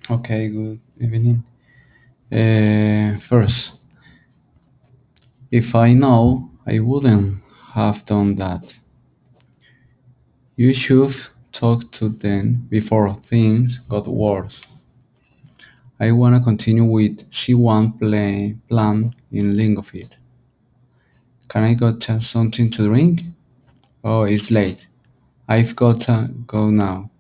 Okay, good evening. First, if I know, I wouldn't have done that. You should talk to them before things got worse. I wanna continue with she one plan in Lingofit. Can I get something to drink? Oh, it's late. I've got to go now.